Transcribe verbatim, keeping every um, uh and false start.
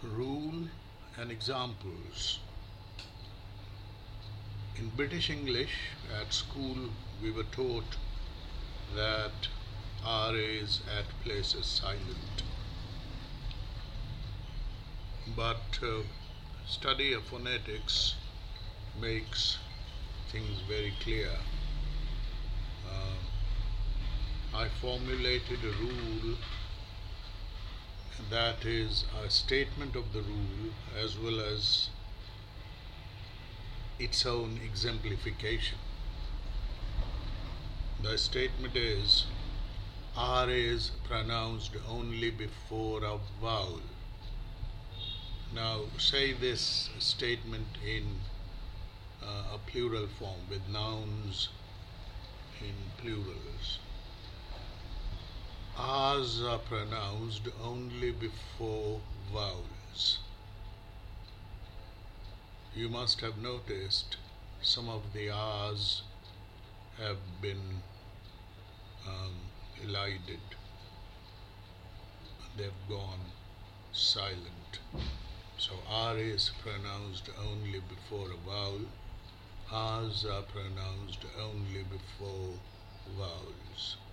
Rule and examples. In British English at school we were taught that R is at places silent. But uh, study of phonetics makes things very clear. Uh, I formulated a rule that is a statement of the rule as well as its own exemplification. The statement is R is pronounced only before a vowel. Now say this statement in uh, a plural form with nouns in plurals. R's are pronounced only before vowels. You must have noticed some of the R's have been um, elided. They've gone silent. So R is pronounced only before a vowel. R's are pronounced only before vowels.